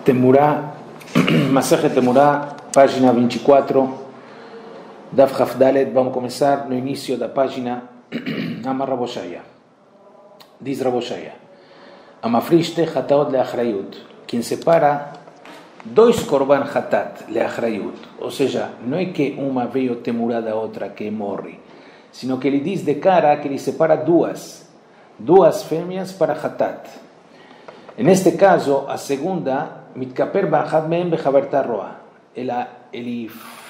Temurá, Masaje Temurá, página 24, Daf Hafdalet. Vamos começar no início da página. Amar Raboshaya. Diz Raboshaya: Amafriste hataot leachrayut. Quem separa dois korban hatat leachrayut. Ou seja, não é que uma veio temurá da outra que morre, sino que ele diz de cara que ele separa duas fêmeas para hatat. Neste caso, a segunda, mitkaper ba'achad mehem bechaverta roa. Ele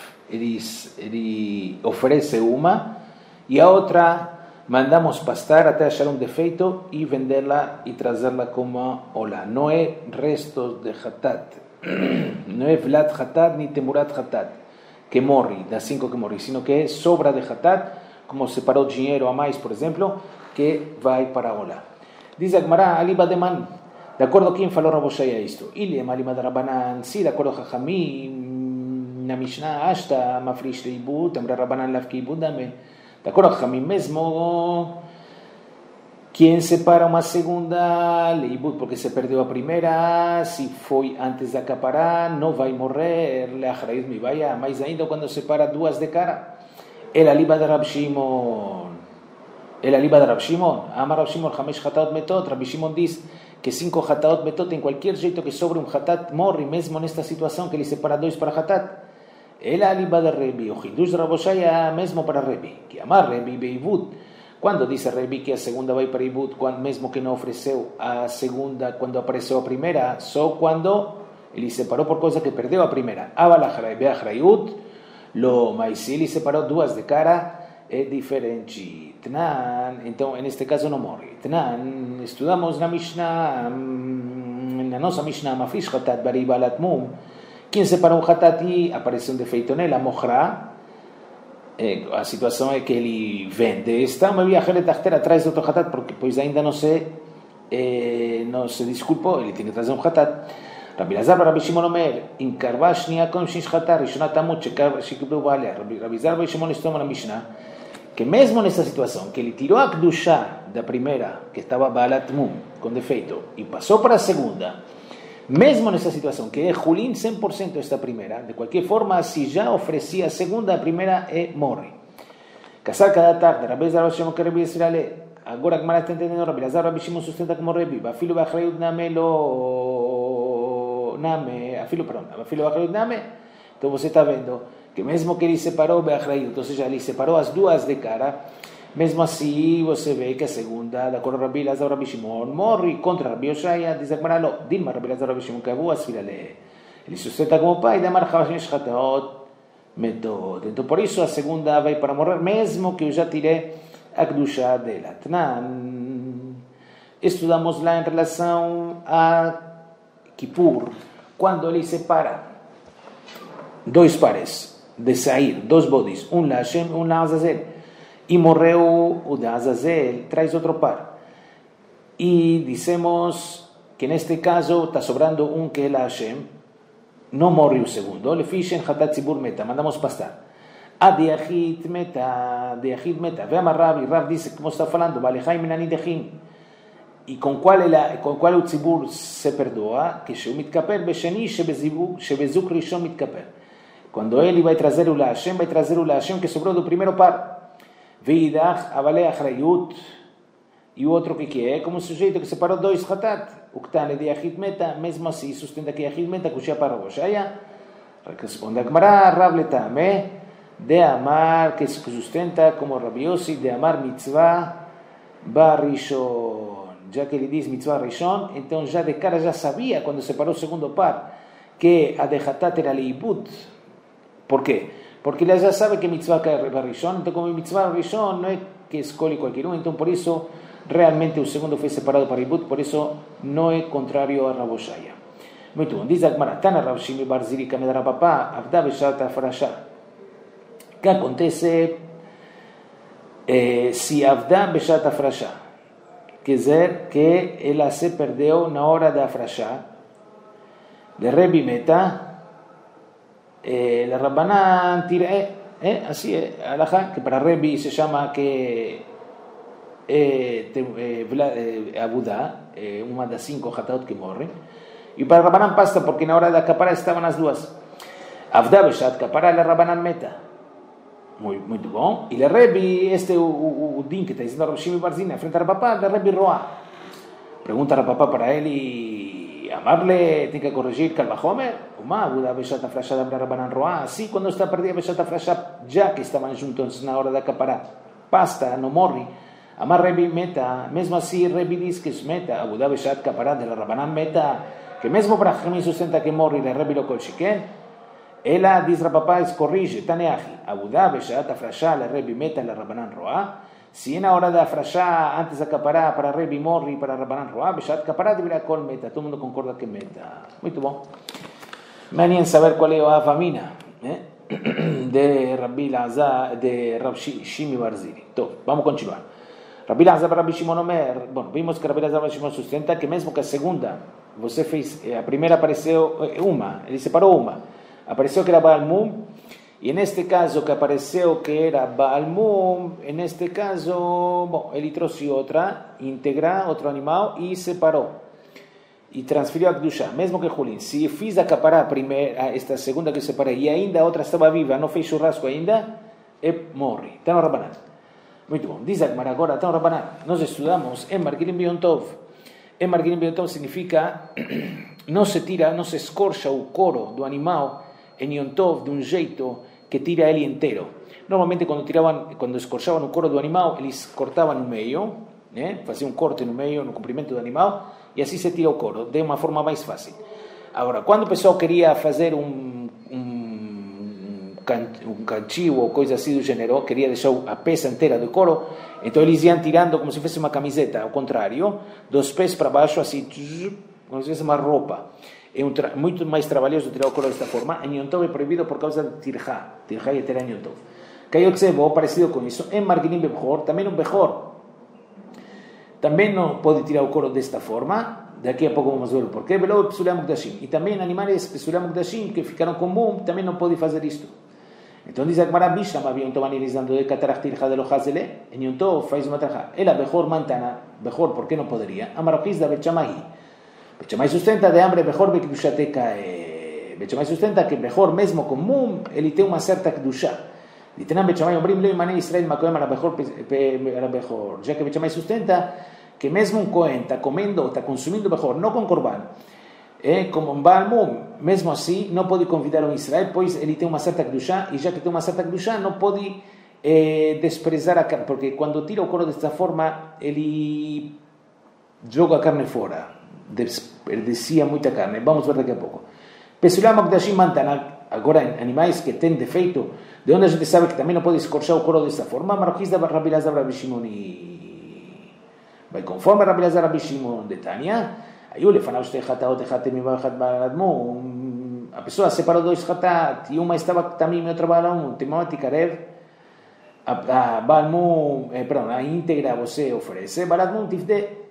oferece uma e a outra mandamos pastar até achar um defeito e vendê-la e trazê-la como olá. Não é restos de hatat, não é vlad hatat nem temurat hatat que morre, das 5 que morre, sino que é sobra de hatat, como separou dinheiro a mais, por exemplo, que vai para olá. Diz a Gemara, aliba de man. De acordo a quem falou Raboshaya isto? Ilem alima de Rabanan, sim, de acordo a Chachamim, na Mishnah, hasta mafrish leibut, amra Rabanan lavki ibudame. De acordo a Chachamim mesmo, quem separa uma segunda leibut porque se perdeu a primeira, se foi antes de acaparar, não vai morrer, leachrayut mi vaya, mais ainda quando separa duas de cara. El aliba de Rab Shimon. El aliba de Rab Shimon, ama Rab Shimon, Hamesh hataot metot. Rab Shimon diz que 5 hataot metot, em qualquer jeito que sobre um hatat morre, mesmo nesta situação que ele separa dois para hatat. El aliba de Rebi, o Hidush de Raboshaya, mesmo para Rebi, que amar Rebi beivut. Quando diz Rebi que a segunda vai para Ibut, mesmo que não ofereceu a segunda quando apareceu a primeira, só quando ele separou por coisa que perdeu a primeira. Avalachrayut, mas se ele separou duas de cara, é diferente. Tnan, então, neste caso não morre. Tnan, estudamos na Mishnah, na nossa Mishnah, Mafrish hatat bariba latmum. Quem separou um hatat e apareceu um defeito nela, mochra. A situação é que ele vende esta, mas viaja atrás de outro hatat, porque pois ainda não se desculpou, ele tem que trazer um hatat. Rabbi Lazar Rabbi Shimon Omer, in karba shniya kom shish hatat, rishona tamut shekiblu baalea. Rabbi Lazar Rabbi Shimon estoma na Mishnah, que mesmo nessa situação, que ele tirou a kedushá da primeira, que estava baalat mum, com defeito, e passou para a segunda, mesmo nessa situação, que é Julin 100% esta primeira, de qualquer forma, se já oferecia a segunda, a primeira morre. Casar cada tarde, Rabbi Lazar Rabbi Shimon que Rabbi Yisrael, agora que Mara está entendendo, Rabbi Lazar Rabbi Shimon sustenta como Rabbi, bafilo bachrayut name afilo bachrayut name, então você está vendo que mesmo que ele separou bachrayut, ou seja, ele separou as duas de cara, mesmo assim você vê que a segunda, de acordo com Rabbi Lazar Rabbi Shimon, morre contra Rabbi Yoshaya, diz a Gemara, Dilma Rabbi Lazar Rabbi Shimon, que abu asfilale, ele sustenta como pai, de amar Hamesh hataot metot. Então por isso a segunda vai para morrer, mesmo que eu já tirei a kedushá dela. Tnan, estudamos lá em relação a Kippur, quando ele separa dois pares de sair, dois bodes, um la Hashem, um la Azazel, e morreu o de Azazel, traz outro par. E dissemos que neste caso está sobrando um que é la Hashem, não morre o segundo. Le fishen hatat tzibur meta, mandamos pastar. A de Yahid meta, ve a Rav, e Rav diz, como está falando, Balechai minani dechim, e com qual o tzibur se perdoa, que sheu mitkaper besheni shebezuk rishon mitkaper. Quando ele vai trazer o la Hashem, que sobrou do primeiro par. Veidach avale achrayut, e o outro que é? Como um sujeito que separou dois hatat. O que está de Yahid meta, mesmo assim, sustenta que Yahid meta, cuxia para Raboshaya. Responde a Gemara, Rav letame, de amar, que sustenta como Rabbi Yossi, de amar mitzvah barishon. Já que ele diz mitzvah rishon, então já de cara já sabia, quando separou o segundo par, que a de hatat era leibut. Por quê? Porque ele já sabe que mitzvah barishon, então como mitzvah rishon não é que escolhe qualquer um, então por isso realmente o segundo foi separado para Ibut, por isso não é contrário a Raboshaya. Muito bom, diz a Gemara, Tana Rav Shimi bar Ziri Kamed Rabapá, Avda Beshat Afrashá. O que acontece se Avda Beshat Afrashá? Quer dizer que ela se perdeu na hora da Afrashá, de Rebi Meta, la Rabbanan tira, assim é, Alajá, que para Rebi se chama que Abudá, uma das 5 hataot que morrem, E para Rabanan pasta, porque na hora da capará estavam as duas. Avda beshat capará, la Rabanan meta. Muito bom. E le Rebbe, o din que está dizendo a Rav Shimi Bar Zina, frente a papá, le Rebbe Roa. Pergunta a papá para ele, amarle, tem que corrigir Kal Vachomer? Uma, Avda beshat afrashá da Rabanan Roa. Sim, quando está perdida beshat afrashá, já que estavam juntos na hora da capará. Pasta, no morre. Amar Rebbe meta, mesmo assim Rebbe diz que es meta, Avda beshat capará de la Rabanan meta, que mesmo para Jamim sustenta que morre, le Rebbe lo kol shiken. Ela diz Rapapá, corrige, Taneahi, Abudá, Beshat, Afrashá, la Rebbe meta, la Rabanan Roá. Se na hora da Afrashá, antes da Capará, para Rebbe morre, para Rabanan Roá, Beshat, Capará deverá col meta. Todo mundo concorda que meta. Muito bom. Manían saber qual é a famina de Rabbi Lazar, de Rav Shimi Bar Ziri. Então, vamos continuar. Rabbi Lazar, Rabbi Shimon Omer. Bom, vimos que Rabbi Lazar, Rabbi Shimon sustenta que mesmo que a segunda, você fez, a primeira apareceu uma, ele separou uma. Apareceu que era Baal Mum, e neste caso que apareceu que era Baal Mum, neste caso, bom, ele trouxe outra, íntegra, outro animal, e separou. E transferiu a Kedushá, mesmo que Julin. Se fiz a capará primeira, esta segunda que separei, e ainda a outra estava viva, não fez churrasco ainda, morre. Está no Rabanan. Muito bom. Diz Agmar agora, está no Rabanan. Nós estudamos em Margilim Biyom Tov. Em Margilim Biyom Tov significa, não se tira, não se escorcha o couro do animal, em Yom Tov, de um jeito que tira ele inteiro. Normalmente, quando escorchavam o couro do animal, eles cortavam no meio, né? Faziam um corte no meio, no comprimento do animal, e assim se tira o couro, de uma forma mais fácil. Agora, quando o pessoal queria fazer um cantil ou coisa assim do gênero, queria deixar a peça inteira do couro, então eles iam tirando como se fosse uma camiseta, ao contrário, dos pés para baixo, assim, como se fosse uma roupa. É muito mais trabalhoso tirar o couro desta forma. Em Yom Tov é proibido por causa de tirjá. Tirjá e terá em Yom Tov. Caiu Tzebo, parecido com isso. Em Margilim Bechor, também um Bechor. Também não pode tirar o couro desta forma. Daqui a pouco vamos ver o porquê. Velo Psulam Mukdashim. E também animais Psulam Mukdashim que ficaram com Mum, também não pode fazer isto. Então diz a Gemara Bishlam, havia Yom Tov analisando de Katarach Tirjá de Lohazele. Em Yom Tov faz uma Tirjá. Ela Bechor Mantana. Bechor, por que não poderia? Amaroquiz da Betchamahi. Betchamay sustenta de hambre mejor que Kedushate cae. Betchamay sustenta que mejor mesmo com Mum, ele tem uma certa Kedushá. Ditenam Betchamay obrim lei mané Israel makoem era mejor. Já que Betchamay sustenta que mesmo um Cohen está comendo, está consumindo mejor, não com Corban, como um Baal Mum, mesmo assim, não pode convidar um Israel, pois ele tem uma certa Kedushá, e já que tem uma certa Kedushá, não pode desprezar a carne, porque quando tira o couro desta forma, ele joga a carne fora. Desperdicia muita carne. Vamos ver daqui a pouco. Pesulam Mokdashim Mantana. Agora, animais que têm defeito, de onde a gente sabe que também não pode escorchar o couro dessa forma, Marroquiz da Rabbi Lazar Rabbi Shimon. Vai conforme Rabbi Lazar Rabbi Shimon de Tânia. Aí o lefanav shtei chataot echat temimah echat ba'al admum. A pessoa separou dois chatat, e uma estava tamim e outra ba'al admum. Temimah tikarev. A ba'al admum, perdão, a íntegra você oferece. Ba'al admum tifde.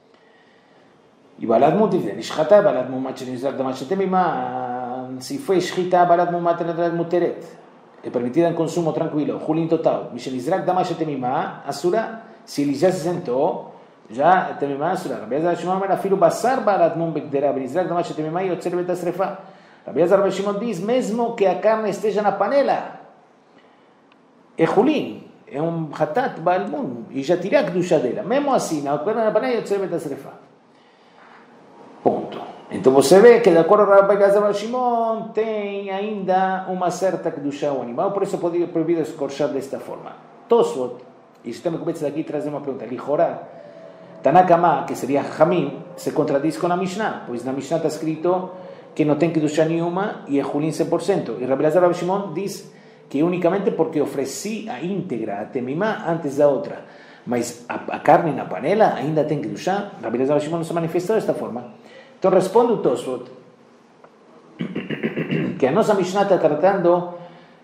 E Balad Mutivden, Ishchata, Balad Mumat Shenizrak Damashetemima, se foi Shchita, Balad Mumat Muteret, é permitida em consumo tranquilo, Julin total, Mishenizrak Damashetemima, Asura, se ele já se sentou, já Temima Asura, Rabbi Azar Shimon, era filho Basar Balad Mum Begdera, Benizrak Damashetemima e Otzer Betasrefa. Rabbi Azar Shimon diz, mesmo que a carne esteja na panela, é Julin, é um Hatat Baal Mum, e já tirei a Kedusha dela, mesmo assim, na panela e Otzer Betasrefa. Ponto. Então você vê que de acordo com o Rabbi Lazar Shimon tem ainda uma certa Kedushá ao animal, por isso é proibido escorchar desta forma. Tosfot, e o sistema começa daqui traz uma pergunta. Lichorá, Tanakama, que seria Hamim, se contradiz com a Mishnah, pois na Mishnah está escrito que não tem Kedushá nenhuma e é Julin 100%. E Rabbi Lazar Shimon diz que unicamente porque ofereci a íntegra, a temimá, antes da outra. Mas a carne na panela ainda tem Kedushá. Rabbi Lazar Shimon não se manifestou desta forma. Então responde o Tosfot que a nossa Mishnah está tratando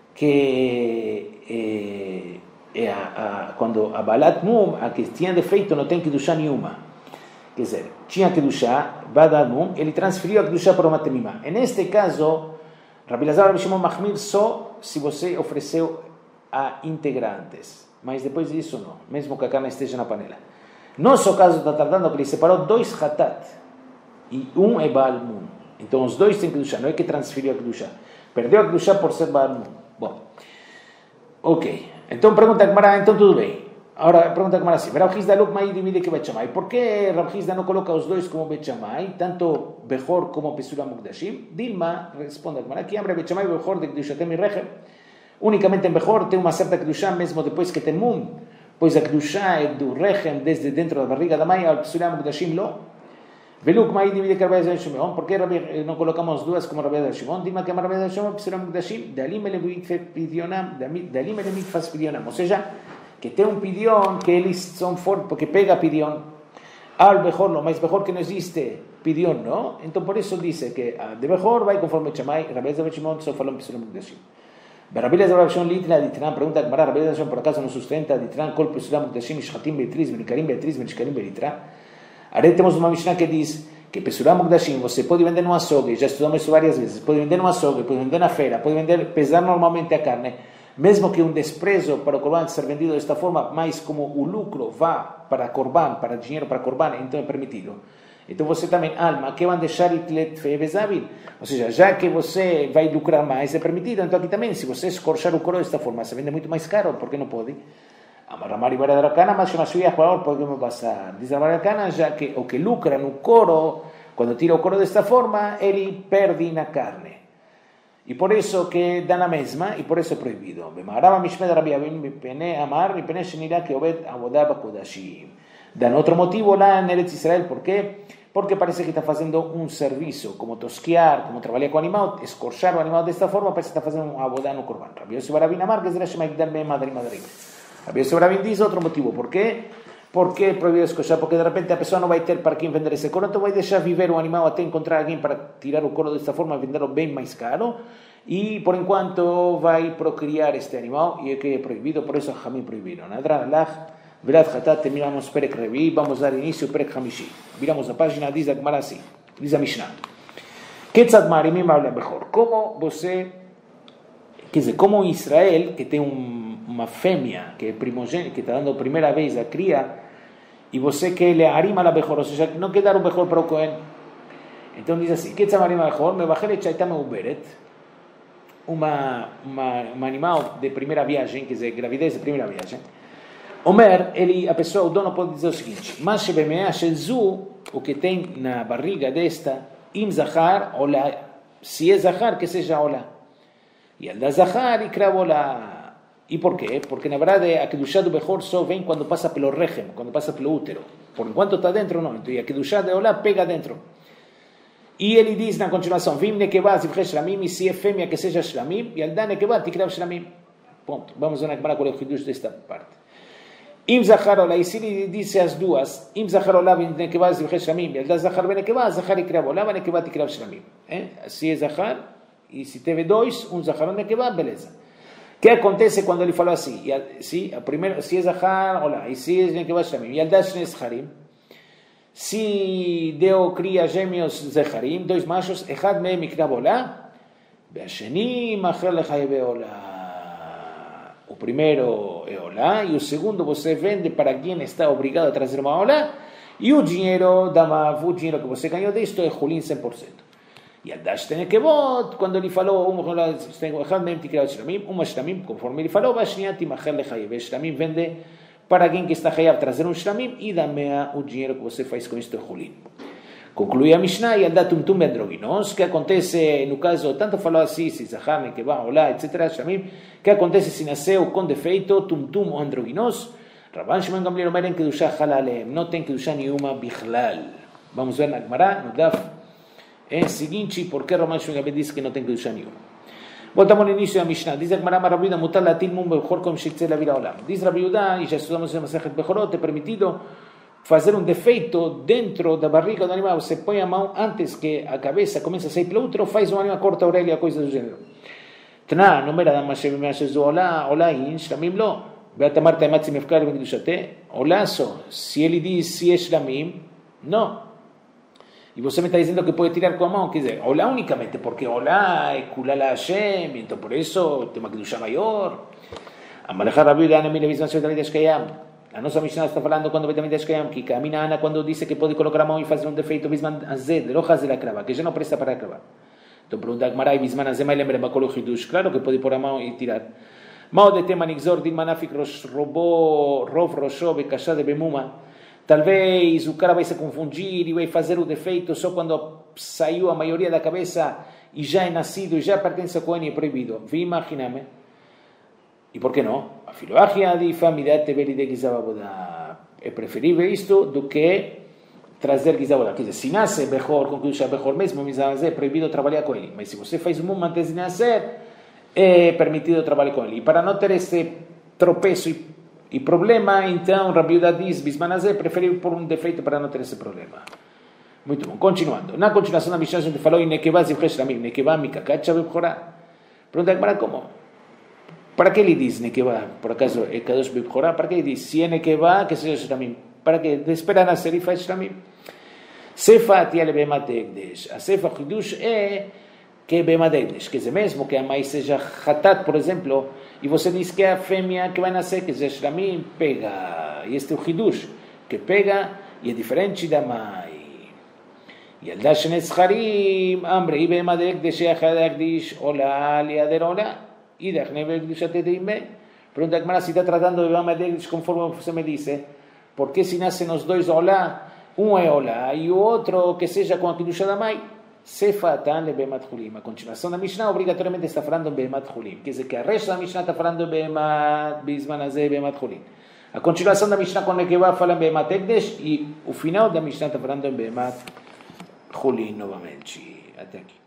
que quando a Balat Mum, a que tinha defeito, não tem Kedushá nenhuma. Quer dizer, tinha Kedushá, Balat Mum, ele transferiu a Kedushá para uma temimá. Neste caso, Rabbi Lazar Rabbi Shimon Machmir só se você ofereceu a íntegra antes. Mas depois disso não, mesmo que a carne esteja na panela. Nosso caso está tratando que ele separou dois hatat. E um é Baal Mum. Então os dois têm Kedushá, não é que transferiu a Kedushá. Perdeu a Kedushá por ser Baal. Bom, ok. Então pergunta a Gemara, então tudo bem. Agora pergunta a Gemara assim, Rav Hizda Luk Mai divide que Bet Shammai. Por que Rav Hizda não coloca os dois como Bet Shammai, tanto Bechor como Pesura Mukdashim? Dilma responde a Gemara, que Amra Bet Shammai Bechor de Kedushatem e Rechem. Unicamente em Bechor tem uma certa Kedushá, mesmo depois que tem Mum, pois a Kedushá é do Rechem desde dentro da barriga da mãe, ao Pesura Mukdashim lo. Veluk Mai divide que Rabbi Shimon. Por que não colocamos duas como Rabbi Shimon? Dilma que Rabbi Shimon Pesura Mukdashim, Dalim Elevit Pidionam, Dalim Elevit faz Pidionam. Ou seja, que tem pidión, que eles são fortes, porque pega pidión, al Bechor no, mas Bechor que não existe pidión, não? Então por isso diz que de Bechor vai conforme Shammai, Rabbi Shimon só falou Pesura Mukdashim. Rabbi Shimon Litna, Ditran, pergunta que Rabbi Shimon por acaso não sustenta, Ditran, Kol Pesura Mukdashim, Shchatim Beatriz, Benikarim Beatriz, Benishkarim Belitra. Aí temos uma Mishnah que diz que Pesura Mukdashim você pode vender no açougue, já estudamos isso várias vezes, pode vender no açougue, pode vender na feira, pode vender, pesar normalmente a carne, mesmo que um desprezo para o Corban ser vendido desta forma, mas como o lucro vá para Corban, para dinheiro para Corban, então é permitido. Então você também, alma, que vão deixar ou seja, já que você vai lucrar mais, é permitido. Então aqui também, se você escorchar o couro desta forma, se vende muito mais caro, por que não pode? Amarramar e Baradrakana, mas na sua favor, podemos passar. Diz Baradrakana, já que o que lucra no couro, quando tira o couro desta forma, ele perde na carne. E por isso que dá na mesma, e por isso é proibido. Dá outro motivo lá em Eretz Israel, por quê? Porque parece que está fazendo um serviço, como tosquear, como trabalhar com o animal, escorchar o animal desta forma, parece que está fazendo um abodá no Corban. Rabi Yosef Barabin Amar, que é Rabi Yosef Barabin diz outro motivo, por quê? Porque é proibido escorchar? Porque de repente a pessoa não vai ter para quem vender esse couro, então vai deixar viver o animal até encontrar alguém para tirar o couro desta forma, vendê-lo bem mais caro, e por enquanto vai procriar este animal, e é que é proibido, por isso Hamim proibiram. Nadran Alach, Virat Hatat, terminamos Perek Revi, vamos dar início ao Perek Hamishi. Viramos a página, diz a Gemara assim, diz a Mishnah. Ketzad Marimim Avle Bechor. Como você, quer dizer, como Israel, que tem uma fêmea, que é primogênita, que está dando a primeira vez a cria, e você quer ele arima la Bechor, ou seja, não quer dar o Bechor para o Cohen. Então diz assim, Ketzad Marimim Avle Bechor, Mevachelet Shaita Meuberet, um animal de primeira viagem, quer dizer, gravidez de primeira viagem. Omer, a pessoa, o dono pode dizer o seguinte, mas o que tem na barriga desta, im zahar, olá, se é zahar, que seja olá. E al da zahar, ikra olá. E por quê? Porque na verdade a kedushá do Bechor só vem quando passa pelo rechem, quando passa pelo útero. Por enquanto está dentro, não. Então a kedushá de olá pega dentro. E ele diz na continuação, vim nekevá zivche shlamim, e se é fêmea que seja shlamim, e al da nekevá tikrav shlamim. Ponto. Vamos ver na Gemara qual é o hidush desta parte. Im zachar olá, e se ele disse as duas, im zachar olá vim nekevá zivche shlamim, e al da zachar ben nekevá, zachar ikrav olá, ben nekevá tikrav shlamim. Se é zachar, e se teve dois, zachar ben nekevá, beleza. O que acontece quando ele falou assim? Se é zachar olá, e se é nekevá shlamim, e al da shne zacharim, se deu cria gêmeos zecharim, dois machos, echad mehem ikrav olá, ve'asheni macher lechayeve olá. O primeiro é olá, e o segundo você vende para quem está obrigado a trazer uma olá, e o dinheiro o dinheiro que você ganhou disto é Hulin 100%. E a Dash tem que votar, quando ele falou, echad mehem tikrav shlamim, shlamim, conforme ele falou, ve'asheni macher lechayeve, shlamim vende para alguém que está a trazer um shlamim e dá-me o dinheiro que você faz com isto é Hulin. Conclui a Mishnah e dá tum androginos, que acontece no caso, tanto falou assim, se zahar, nekevá, olá, etc., shlamim, que acontece se nasceu com defeito, tum androginos, Rabban Shimon Gamliel Omer en kedushá halalem, não tem kedushá nenhuma bichlal. Vamos ver na Gemara, no Daf, seguinte, por que Rabban Shimon Gamliel diz que não tem kedushá nenhuma. Voltamos ao início da Mishnah. Diz a Gemara Rabbi Yehuda, mutar latil mum bechor como shiktzeh la vira olam. Diz Rabbi Yehuda, e já estudamos em Masechet Bechorot, é permitido fazer um defeito dentro da barriga do animal. Você põe a mão antes que a cabeça comece a sair pelo útero, faz um animal, corta a orelha, coisa do gênero. Tna, no mera dama shevim yashezu olá, olá in, shlamim lo. Beatamar taimatzi mefkar ben kedushate. Olá só. Se ele diz se é shlamim, não. E você me está dizendo que pode tirar com a mão, quer dizer, olá unicamente, porque olá é kulala Hashem, então por isso tem uma kedushá maior. Amalechar Rabbi Yehuda, Anami Levisman Shvet Alidei Shkayam. A nossa Mishnah está falando quando Betamidash Kayam, que a Minana quando disse que pode colocar a mão e fazer um defeito Bisman Azed, Rojas de la crava, que já não presta para cravar. Então pergunta a Gmarai, Bisman Azed, mas lembra Bakolo Hidush, claro que pode pôr a mão e tirar. Mao de tema Nixor, Din Manafik Robô, Rov Roshó, Bekashá de Bemuma. Talvez o cara vai se confundir e vai fazer o defeito só quando saiu a maioria da cabeça e já é nascido e já pertence a Cohen e é proibido. Vi imaginame. E por que não? A filoachia de família teve de Gizababodá. É preferível isto do que trazer Gizabodá. Quer dizer, se nasce Bechor, com que Bechor mesmo, é proibido trabalhar com ele. Mas se você faz um mundo antes de nascer, é permitido trabalhar com ele. E para não ter esse tropeço e problema, então Rabi Yehuda diz, Bismanazé, preferível por um defeito para não ter esse problema. Muito bom, continuando. Na continuação da Mishnah, a gente falou em Nekevá Zivchesh Ramim, Nekevá Mikakacha Bebchorá. Pergunta para como? Para que ele diz Nekevá? Por acaso é Kadosh Bebchorá? Para que ele diz? Se é Nekevá, que seja Shramim. Para que? Espera nascer e faz Shramim. Sefa Tiale Bemat Egdesh. A Sefa Hidush é que Bemat Egdesh. Quer dizer, mesmo que a mãe seja Hatat, por exemplo, e você diz que é a fêmea que vai nascer, que seja Shramim, pega. E este é o Hidush, que pega e é diferente da mãe. ילדה שני זכרים, אמרי בהמדק דשייך להקדיש עולה לידר עולה, אידך נבל קדושת תדעימה. Pergunta a Gemara se está tratando de Bemadek conforme você me disse, porque se nascem os dois olá, um é olá e o outro que seja com a Kedusha da mãe, Sefatan le Bemat Chulim. A continuação da Mishnah obrigatoriamente está falando Bemat Chulim, quer dizer que a resto da Mishnah está falando Bemat Bismanazé Bemat Chulim. A continuação da Mishnah com Nekevá fala Bemat Ekdesh e o final da Mishnah está falando Bemat Julin novamente. Até aqui.